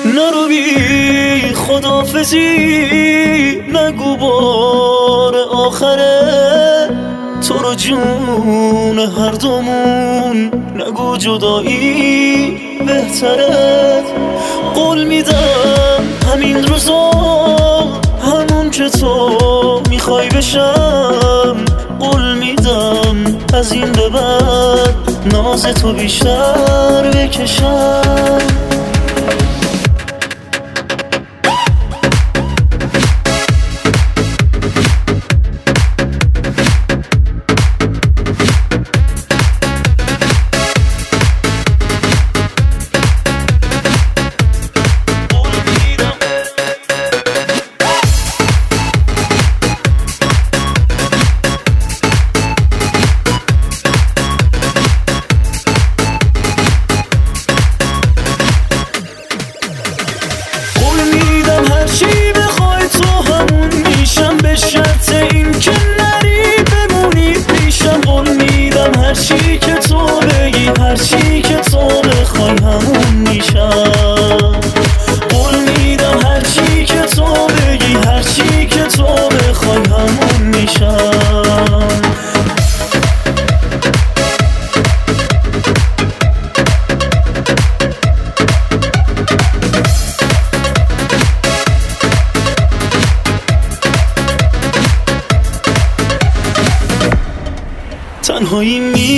نرو بی خداحافظی، نگو بار آخره تو رو جون هر دومون، نگو جدایی بهتره. قول میدم همین روزا همون که تو میخوای بشم، قول میدم از این به بعد ناز تو بیشتر بکشم. هرچی بخوای تو همون میشم، به شرط این که نری بمونی پیشم. قول میدم هرچی که تو بگی، هرچی که تو بخوای همون میشم. قول میدم هرچی که تو بگی، هرچی که تو بخوای همون میشم. تنهایی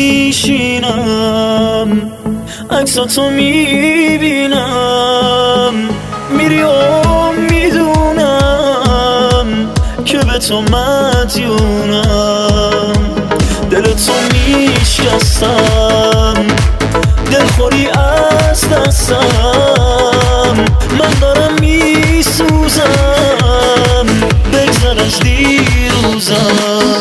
میشینم، عکساتو میبینم، میری و میدونم که به تو مدیونم. دلتو میشکستم، دلخوری از دستم، من دارم میسوزم، بگذر از دیروزم.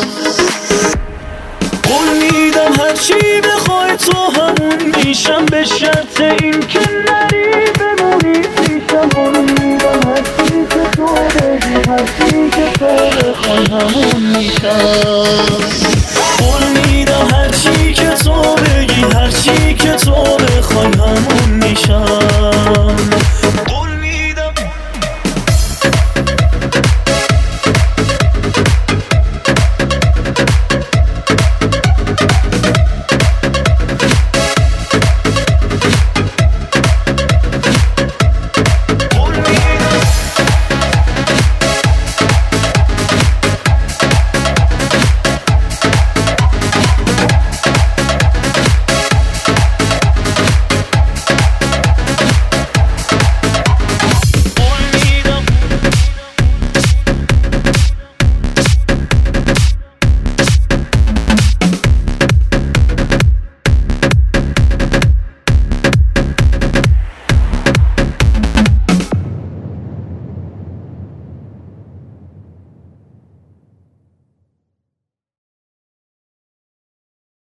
قول میدم هرچی بخوای تو همون میشم، به شرط این که نری بمونی پیشم. قول میدم هرچی که تو بگی، هرچی که تو بخوای همون میشم. قول میدم هرچی که تو بگی، هرچی که تو بخوای همون